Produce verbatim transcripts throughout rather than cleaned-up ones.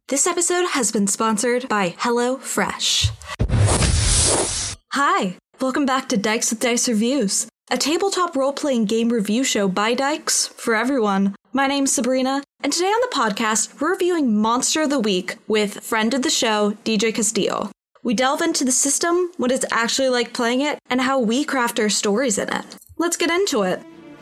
This episode has been sponsored by HelloFresh. Hi, welcome back to Dykes with Dice Reviews, a tabletop role-playing game review show by Dykes for everyone. My name's Sabrina, and today on the podcast, we're reviewing Monster of the Week with friend of the show, D J Castillo. We delve into the system, what it's actually like playing it, and how we craft our stories in it. Let's get into it.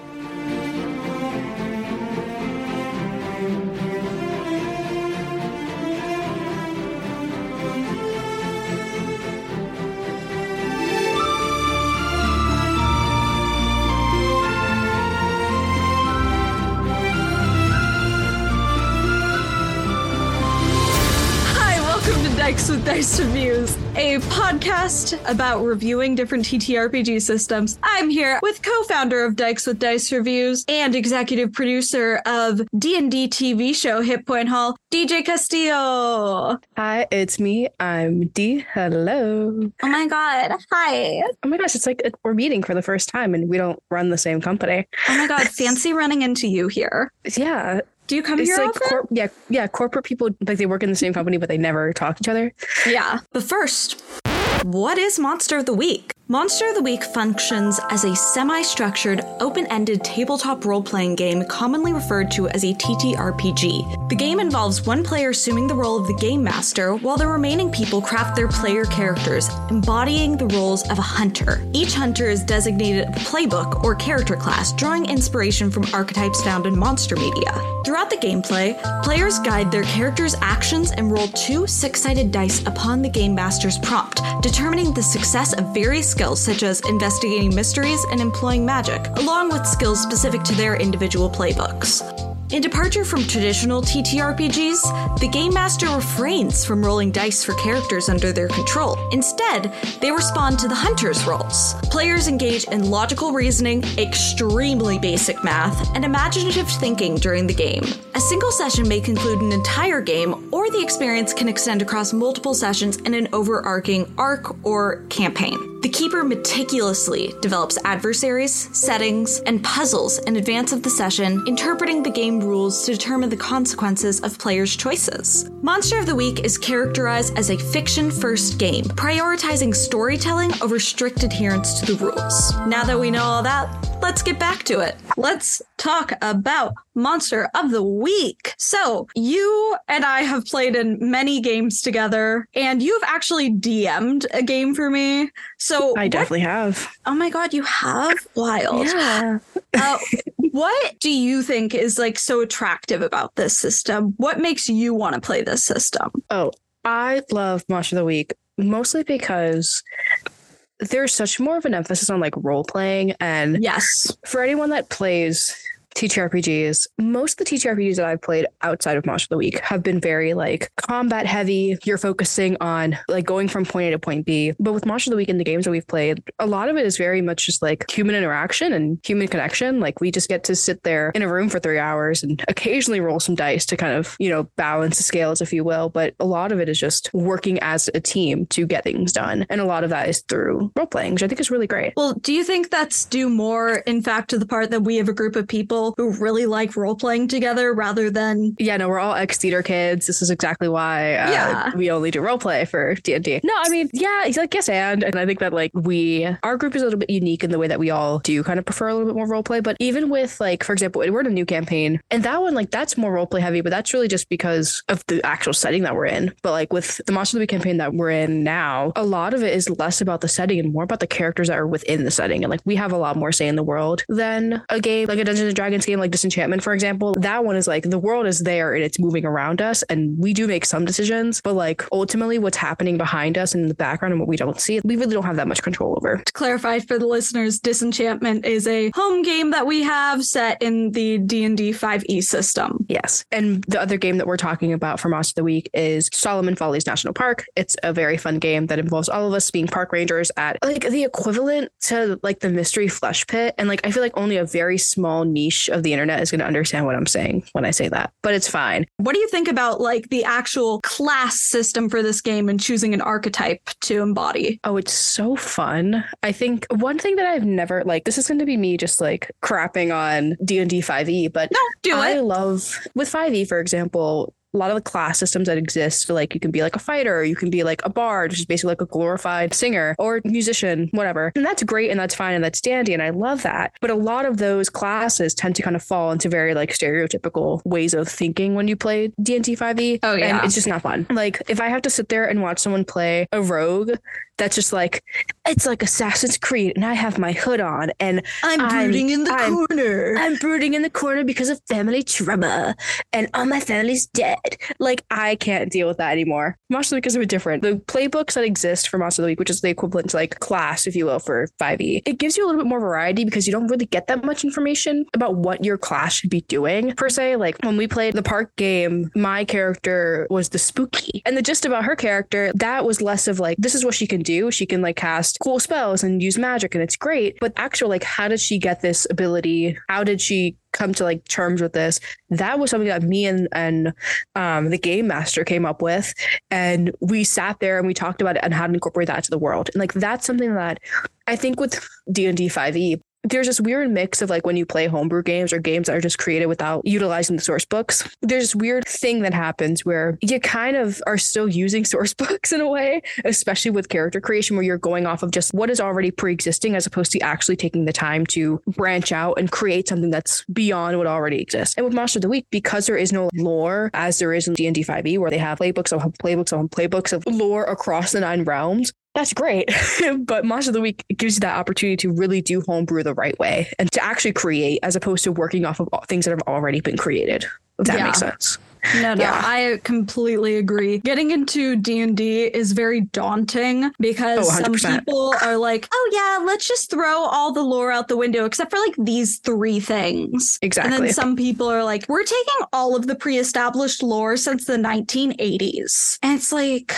Dykes with Dice Reviews, a podcast about reviewing different T T R P G systems. I'm here with co-founder of Dykes with Dice Reviews and executive producer of D and D T V show Hit Point Hall, D J Castillo. Hi, it's me. I'm D. Hello. Oh my god. Hi. Oh my gosh, it's like we're meeting for the first time and we don't run the same company. Oh my god, fancy running into you here. Yeah. Do you come it's here like often? Cor- yeah, yeah. Corporate people, like they work in the same company, but they never talk to each other. Yeah. But first, what is Monster of the Week? Monster of the Week functions as a semi-structured, open-ended tabletop role-playing game commonly referred to as a T T R P G. The game involves one player assuming the role of the game master, while the remaining people craft their player characters, embodying the roles of a hunter. Each hunter is designated a playbook or character class, drawing inspiration from archetypes found in monster media. Throughout the gameplay, players guide their characters' actions and roll two six-sided dice upon the game master's prompt, determining the success of various skills such as investigating mysteries and employing magic, along with skills specific to their individual playbooks. In departure from traditional T T R P Gs, the Game Master refrains from rolling dice for characters under their control. Instead, they respond to the hunter's roles. Players engage in logical reasoning, extremely basic math, and imaginative thinking during the game. A single session may conclude an entire game, or the experience can extend across multiple sessions in an overarching arc or campaign. The Keeper meticulously develops adversaries, settings, and puzzles in advance of the session, interpreting the game rules to determine the consequences of players' choices. Monster of the Week is characterized as a fiction-first game, prioritizing storytelling over strict adherence to the rules. Now that we know all that, let's get back to it. Let's talk about Monster of the Week. So, you and I have played in many games together, and you've actually D M'd a game for me. So I definitely what, have. Oh my god, you have? Wild. Yeah. uh, what do you think is like so attractive about this system? What makes you want to play this system? Oh, I love Monster of the Week mostly because there's such more of an emphasis on like role playing, and yes, for anyone that plays T T R P Gs, most of the T T R P Gs that I've played outside of Monster of the Week have been very like combat heavy. You're focusing on like going from point A to point B. But with Monster of the Week and the games that we've played, a lot of it is very much just like human interaction and human connection. Like we just get to sit there in a room for three hours and occasionally roll some dice to kind of, you know, balance the scales, if you will. But a lot of it is just working as a team to get things done. And a lot of that is through role playing, which I think is really great. Well, do you think that's due more, in fact, to the part that we have a group of people who really like role playing together rather than yeah no we're all ex-theater kids. This is exactly why uh, yeah. we only do role play for D and D. No, I mean yeah it's like yes and and I think that like we our group is a little bit unique in the way that we all do kind of prefer a little bit more role play. But even with like, for example, we're in a new campaign and that one, like that's more role play heavy, but that's really just because of the actual setting that we're in. But like with the Monster of the Week campaign that we're in now, a lot of it is less about the setting and more about the characters that are within the setting. And like we have a lot more say in the world than a game like a Dungeons and Dragons game like Disenchantment, for example. That one is like the world is there and it's moving around us and we do make some decisions, but like ultimately what's happening behind us and in the background and what we don't see, we really don't have that much control over. To clarify for the listeners, Disenchantment is a home game that we have set in the D and D five E system. Yes. And the other game that we're talking about for Monster of the Week is Solomon Follies National Park. It's a very fun game that involves all of us being park rangers at like the equivalent to like the Mystery Flesh Pit. And like I feel like only a very small niche of the internet is going to understand what I'm saying when I say that, but it's fine. What do you think about like the actual class system for this game and choosing an archetype to embody? Oh, it's so fun. I think one thing that I've never like, this is going to be me just like crapping on D and D five E, but no, do I it. love with five E, for example, a lot of the class systems that exist. So like you can be like a fighter, or you can be like a bard, which is basically like a glorified singer or musician, whatever. And that's great and that's fine and that's dandy and I love that. But a lot of those classes tend to kind of fall into very like stereotypical ways of thinking when you play D and D five E. Oh yeah. And it's just not fun. Like if I have to sit there and watch someone play a rogue that's just like, it's like Assassin's Creed and I have my hood on and I'm brooding I'm, in the I'm, corner. I'm brooding in the corner because of family trauma and all my family's dead. Like I can't deal with that anymore. Monster of the Week is a bit different. The playbooks that exist for Monster of the Week, which is the equivalent to like class, if you will, for five E, it gives you a little bit more variety because you don't really get that much information about what your class should be doing per se. Like when we played the park game, my character was the spooky. And the gist about her character, that was less of like, this is what she can do. She can like cast cool spells and use magic and it's great. But actually, like, how did she get this ability? How did she come to like terms with this? That was something that me and and um the game master came up with, and we sat there and we talked about it and how to incorporate that into the world. And like that's something that I think with D and D five E, there's this weird mix of like when you play homebrew games or games that are just created without utilizing the source books. There's this weird thing that happens where you kind of are still using source books in a way, especially with character creation, where you're going off of just what is already pre-existing as opposed to actually taking the time to branch out and create something that's beyond what already exists. And with Monster of the Week, because there is no lore as there is in D and D five E, where they have playbooks of playbooks of playbooks of lore across the nine realms, that's great. But Monster of the Week gives you that opportunity to really do homebrew the right way and to actually create as opposed to working off of things that have already been created, if that yeah. makes sense. No, no, yeah. I completely agree. Getting into D and D is very daunting because oh, some people are like, oh yeah, let's just throw all the lore out the window except for like these three things. Exactly. And then some people are like, we're taking all of the pre-established lore since the nineteen eighties. And it's like,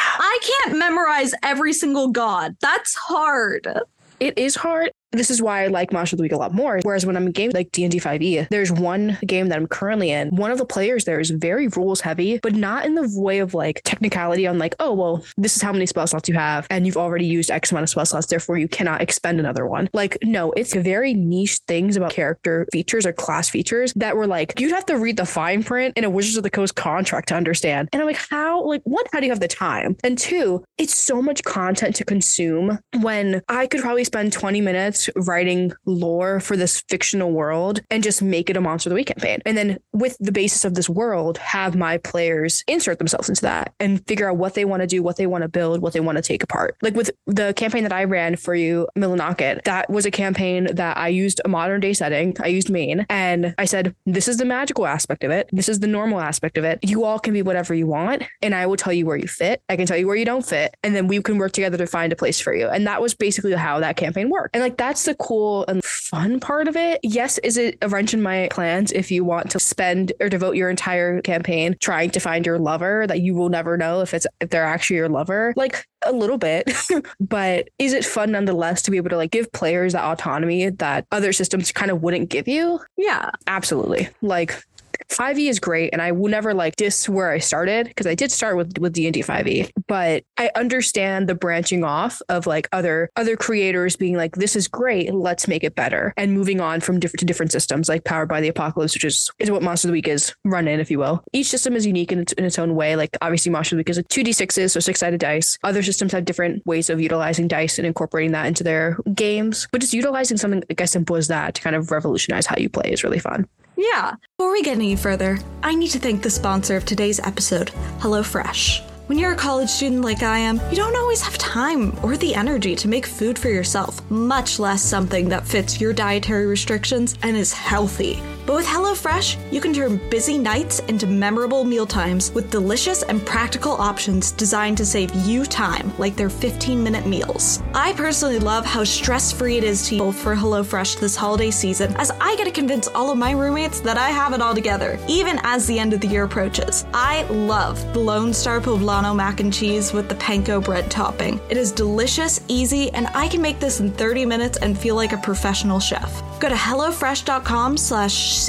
I can't memorize every single god. That's hard. It is hard. This is why I like Monster of the Week a lot more. Whereas when I'm in games like D and D five E, there's one game that I'm currently in. One of the players there is very rules heavy, but not in the way of like technicality on like, oh, well, this is how many spell slots you have and you've already used X amount of spell slots, therefore you cannot expend another one. Like, no, it's very niche things about character features or class features that were like, you'd have to read the fine print in a Wizards of the Coast contract to understand. And I'm like, how? Like, one, how do you have the time? And two, it's so much content to consume when I could probably spend twenty minutes writing lore for this fictional world and just make it a Monster of the Week campaign. And then with the basis of this world, have my players insert themselves into that and figure out what they want to do, what they want to build, what they want to take apart. Like with the campaign that I ran for you, Millinocket, that was a campaign that I used a modern day setting. I used Maine and I said, this is the magical aspect of it. This is the normal aspect of it. You all can be whatever you want. And I will tell you where you fit. I can tell you where you don't fit. And then we can work together to find a place for you. And that was basically how that campaign worked. And like, that That's the cool and fun part of it. Yes, is it a wrench in my plans if you want to spend or devote your entire campaign trying to find your lover that you will never know if it's if they're actually your lover? Like a little bit, but is it fun nonetheless to be able to like give players that autonomy that other systems kind of wouldn't give you? Yeah, absolutely. Like five E is great, and I will never like diss where I started because I did start with with D and D five E, but I understand the branching off of like other other creators being like, this is great, let's make it better, and moving on from different to different systems like Powered by the Apocalypse, which is is what Monster of the Week is run in, if you will. Each system is unique in its, in its own way. Like obviously Monster of the Week is a two d sixes, so six-sided dice. Other systems have different ways of utilizing dice and incorporating that into their games, but just utilizing something like as simple as that to kind of revolutionize how you play is really fun. Yeah. Before we get any further, I need to thank the sponsor of today's episode, HelloFresh. When you're a college student like I am, you don't always have time or the energy to make food for yourself, much less something that fits your dietary restrictions and is healthy. But with HelloFresh, you can turn busy nights into memorable mealtimes with delicious and practical options designed to save you time, like their fifteen-minute meals. I personally love how stress-free it is to eat for HelloFresh this holiday season, as I get to convince all of my roommates that I have it all together, even as the end of the year approaches. I love the Lone Star Poblano mac and cheese with the panko bread topping. It is delicious, easy, and I can make this in thirty minutes and feel like a professional chef. Go to HelloFresh.com slash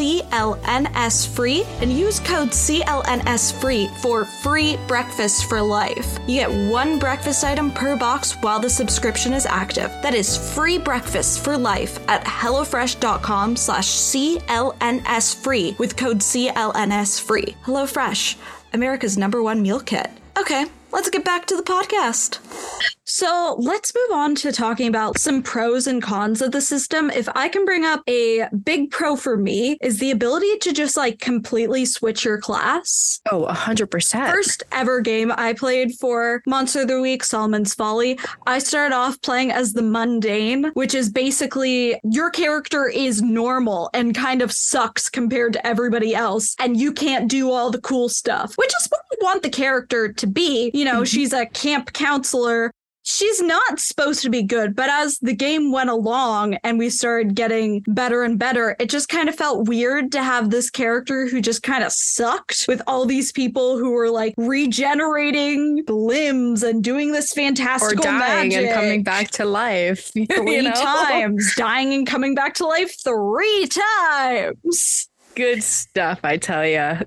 CLNS free and use code C L N S free for free breakfast for life. You get one breakfast item per box while the subscription is active. That is free breakfast for life at HelloFresh.com slash CLNS free with code C L N S free. HelloFresh, America's number one meal kit. Okay, let's get back to the podcast. So let's move on to talking about some pros and cons of the system. If I can bring up a big pro for me is the ability to just like completely switch your class. Oh, one hundred percent. First ever game I played for Monster of the Week, Solomon's Folly. I started off playing as the Mundane, which is basically your character is normal and kind of sucks compared to everybody else. And you can't do all the cool stuff, which is what we want the character to be. You know, mm-hmm. She's a camp counselor. She's not supposed to be good, but as the game went along and we started getting better and better, it just kind of felt weird to have this character who just kind of sucked with all these people who were like regenerating limbs and doing this fantastical or dying magic. And coming back to life three you know? times, dying and coming back to life three times. Good stuff, I tell ya.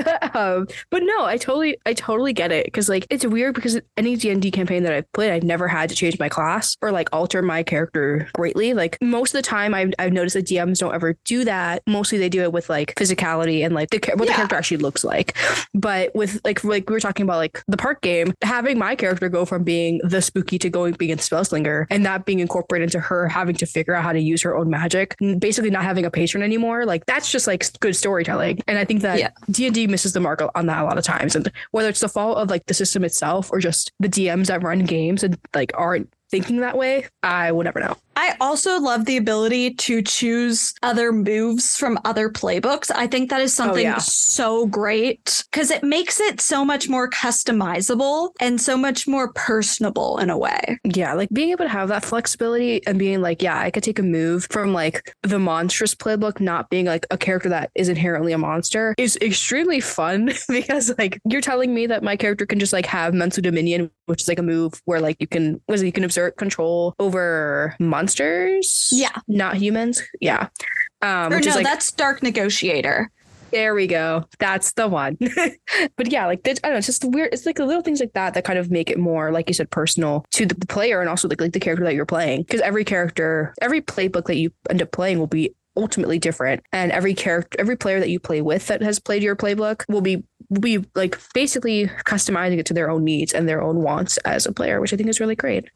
um, but no, I totally, I totally get it because like it's weird because any D and D campaign that I've played, I've never had to change my class or like alter my character greatly. Like most of the time, I've I've noticed that D Ms don't ever do that. Mostly they do it with like physicality and like the, what yeah. the character actually looks like. But with like like we were talking about like the park game, having my character go from being the spooky to going being a spellslinger and that being incorporated into her having to figure out how to use her own magic, basically not having a patron anymore. Like that's just like good storytelling. And I think that yeah. D and D misses the mark on that a lot of times. And whether it's the fault of like the system itself or just the D Ms that run games and like aren't thinking that way, I will never know. I also love the ability to choose other moves from other playbooks. I think that is something oh, yeah. so great because it makes it so much more customizable and so much more personable in a way. Yeah, like being able to have that flexibility and being like, yeah, I could take a move from like the monstrous playbook, not being like a character that is inherently a monster, is extremely fun because like you're telling me that my character can just like have mental dominion, which is like a move where like you can, was it, you can exert control over monsters. Monsters, yeah, not humans, yeah. Um, or no, like, that's Dark Negotiator. There we go. That's the one. But yeah, like I don't know, it's just weird. It's like the little things like that that kind of make it more, like you said, personal to the player and also like, like the character that you're playing. Because every character, every playbook that you end up playing will be ultimately different, and every character, every player that you play with that has played your playbook will be will be like basically customizing it to their own needs and their own wants as a player, which I think is really great.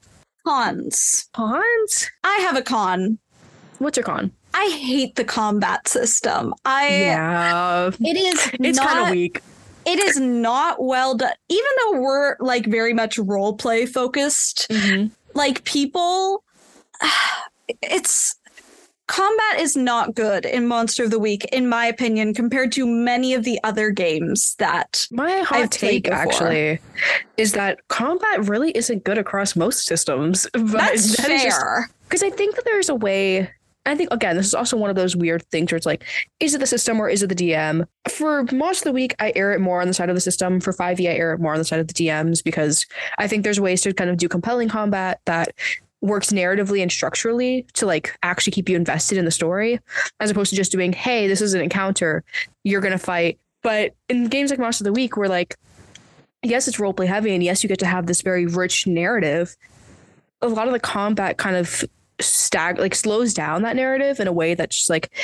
Cons. Cons? I have a con. What's your con? I hate the combat system. I Yeah. It is It's kind of weak. It is not well done. Even though we're like very much role play focused, mm-hmm. like people it's combat is not good in Monster of the Week, in my opinion, compared to many of the other games that my hot I've take actually is that combat really isn't good across most systems. But That's that fair. Because I think that there's a way. I think, again, this is also one of those weird things where it's like, is it the system or is it the D M? For Monster of the Week, I err it more on the side of the system. For five E, I err it more on the side of the D Ms because I think there's ways to kind of do compelling combat that works narratively and structurally to like actually keep you invested in the story, as opposed to just doing, hey, this is an encounter, you're going to fight. But in games like Monster of the Week, where like, yes, it's roleplay heavy, and yes, you get to have this very rich narrative, a lot of the combat kind of stag like slows down that narrative in a way that's just like,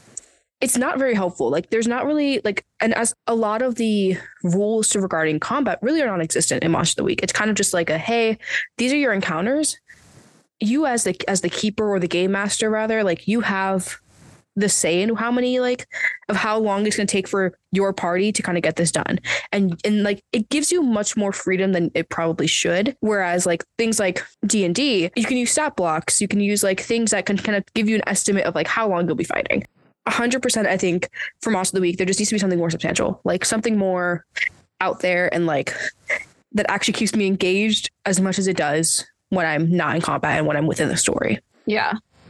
it's not very helpful. Like there's not really like, and as a lot of the rules to regarding combat really are non-existent in Monster of the Week. It's kind of just like a, hey, these are your encounters. You as the as the keeper or the game master, rather, like you have the say in how many like of how long it's going to take for your party to kind of get this done. And and like it gives you much more freedom than it probably should. Whereas like things like D and D, you can use stat blocks. You can use like things that can kind of give you an estimate of like how long you'll be fighting. one hundred percent, I think for Monster of the Week, there just needs to be something more substantial, like something more out there and like that actually keeps me engaged as much as it does when I'm not in combat and when I'm within the story. Yeah.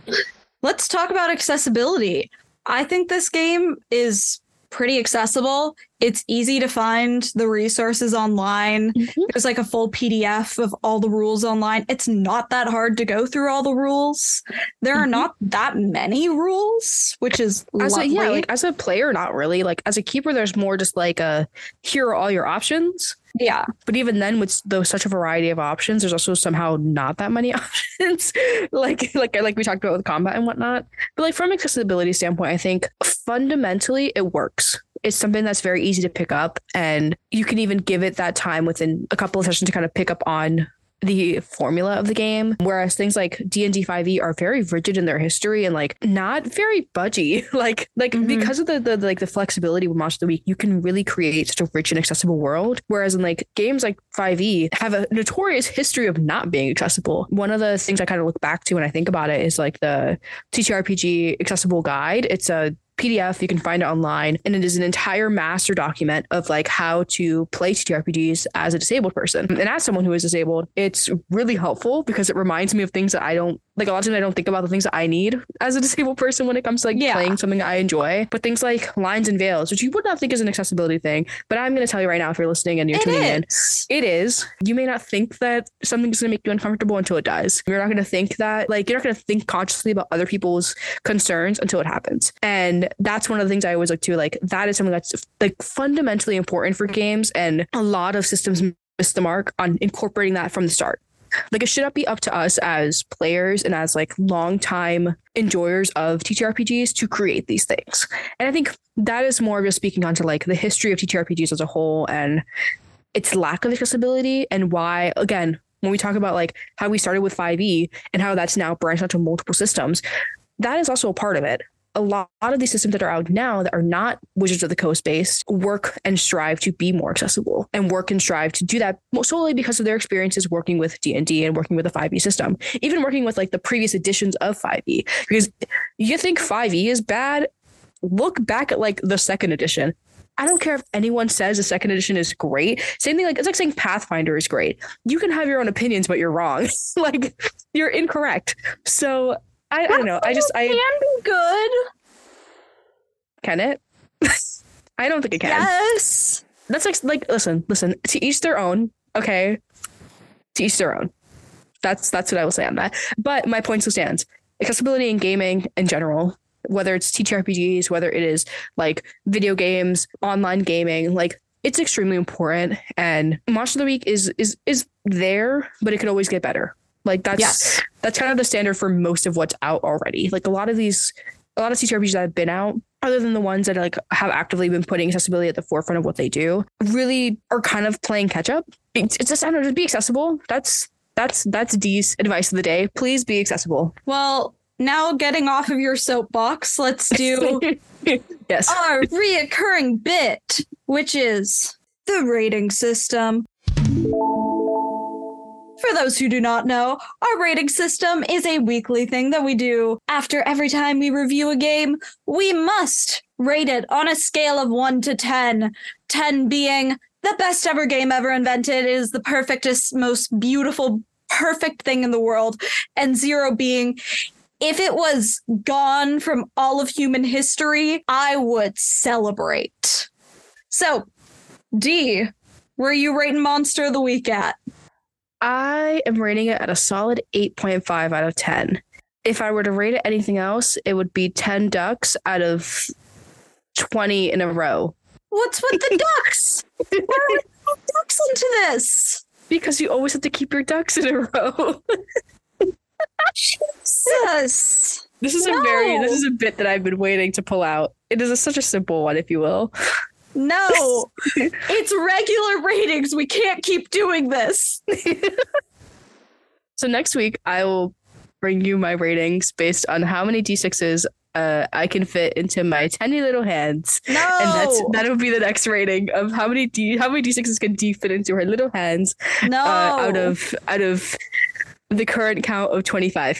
Let's talk about accessibility. I think this game is pretty accessible. It's easy to find the resources online. Mm-hmm. There's like a full P D F of all the rules online. It's not that hard to go through all the rules. There mm-hmm. are not that many rules, which is as lovely. A, yeah, like as a player, not really. Like as a keeper, there's more just like a here are all your options. Yeah. But even then, with those such a variety of options, there's also somehow not that many options. like like like we talked about with combat and whatnot. But like from accessibility standpoint, I think fundamentally it works. it's something that's very easy to pick up, and you can even give it that time within a couple of sessions to kind of pick up on the formula of the game, whereas things like D and D five e are very rigid in their history and like not very budgy. like like mm-hmm. because of the, the like the flexibility with Monster of the Week, you can really create such a rich and accessible world, whereas in like games like five e have a notorious history of not being accessible. One of the things I kind of look back to when I think about it is like the T T R P G accessible guide. It's a P D F. You can find it online, and it is an entire master document of like how to play T T R P Gs as a disabled person. And as someone who is disabled, it's really helpful because it reminds me of things that I don't like. A lot of times I don't think about the things that I need as a disabled person when it comes to like yeah. playing something I enjoy. But things like lines and veils, which you would not think is an accessibility thing, but I'm going to tell you right now, if you're listening and you're it tuning is. in, it is. You may not think that something's going to make you uncomfortable until it does. You're not going to think that like you're not going to think consciously about other people's concerns until it happens. And that's one of the things I always look to, like that is something that's like fundamentally important for games, and a lot of systems miss the mark on incorporating that from the start. Like it should not be up to us as players and as like longtime enjoyers of T T R P Gs to create these things. And I think that is more just speaking onto like the history of T T R P Gs as a whole and its lack of accessibility, and why, again, when we talk about like how we started with five e and how that's now branched out to multiple systems, that is also a part of it. A lot of these systems that are out now that are not Wizards of the Coast based work and strive to be more accessible, and work and strive to do that solely because of their experiences working with D and D and working with the five e system, even working with like the previous editions of five e. Because you think five e is bad, look back at like the second edition. I don't care if anyone says the second edition is great. Same thing, like it's like saying Pathfinder is great. You can have your own opinions, but you're wrong. Like you're incorrect. So I, I don't know. I just I can be good. Can it? I don't think it can. Yes. That's like like listen, listen. To each their own. Okay. To each their own. That's that's what I will say on that. But my point still stands. Accessibility in gaming in general, whether it's T T R P Gs, whether it is like video games, online gaming, like it's extremely important. And Monster of the Week is is is there, but it could always get better. Like that's yes. that's kind of the standard for most of what's out already. Like a lot of these, a lot of T T R P Gs that have been out, other than the ones that like have actively been putting accessibility at the forefront of what they do, really are kind of playing catch up. It's, it's a standard to be accessible. That's that's that's Dee's advice of the day. Please be accessible. Well, now getting off of your soapbox, let's do yes our reoccurring bit, which is the rating system. For those who do not know, our rating system is a weekly thing that we do after every time we review a game. We must rate it on a scale of one to ten. ten being the best ever game ever invented, is the perfectest, most beautiful, perfect thing in the world. And zero being, if it was gone from all of human history, I would celebrate. So, Dee, where are you rating Monster of the Week at? I am rating it at a solid eight point five out of ten. If I were to rate it anything else, it would be ten ducks out of twenty in a row. What's with the ducks? Where are we putting ducks into this? Because you always have to keep your ducks in a row. Jesus. This is no. a very, this is a bit that I've been waiting to pull out. It is a, such a simple one, if you will. No, it's regular ratings. We can't keep doing this. So next week, I will bring you my ratings based on how many D sixes uh, I can fit into my tiny little hands. No, and that's that will be the next rating of how many D how many D sixes can D fit into her little hands. No, uh, out of out of the current count of twenty-five.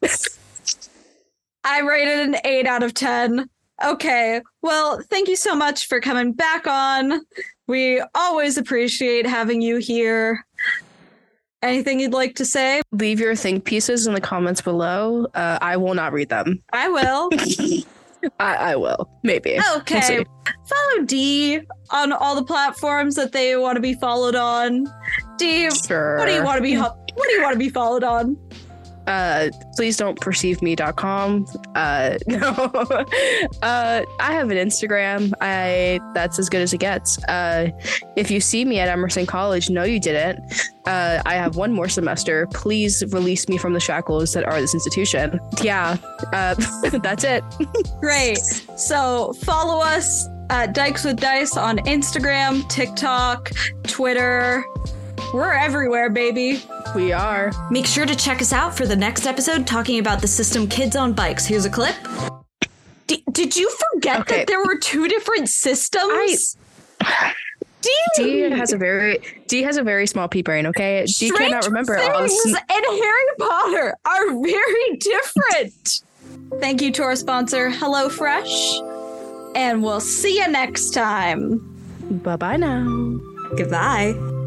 I rated an eight out of ten. Okay, well, thank you so much for coming back on. We always appreciate having you here. Anything you'd like to say? Leave your think pieces in the comments below. Uh, I will not read them. I will. I, I will. Maybe. Okay. We'll follow Dee on all the platforms that they want to be followed on. Dee, sure. what do you want to be? What do you want to be followed on? Uh, please don't perceive me dot com. Uh, no, uh, I have an Instagram. I that's as good as it gets. Uh, if you see me at Emerson College, no, you didn't. Uh, I have one more semester. Please release me from the shackles that are this institution. Yeah, uh, that's it. Great. So follow us at Dykes with Dice on Instagram, TikTok, Twitter. We're everywhere, baby. We are. Make sure to check us out for the next episode talking about the system Kids on Bikes. Here's a clip. D- did you forget Okay. that there were two different systems? I- D, D has a very D has a very small pea brain, okay? D Stranger cannot remember all Things this. and Harry Potter are very different. Thank you to our sponsor, HelloFresh, and we'll see you next time. Bye bye now. Goodbye.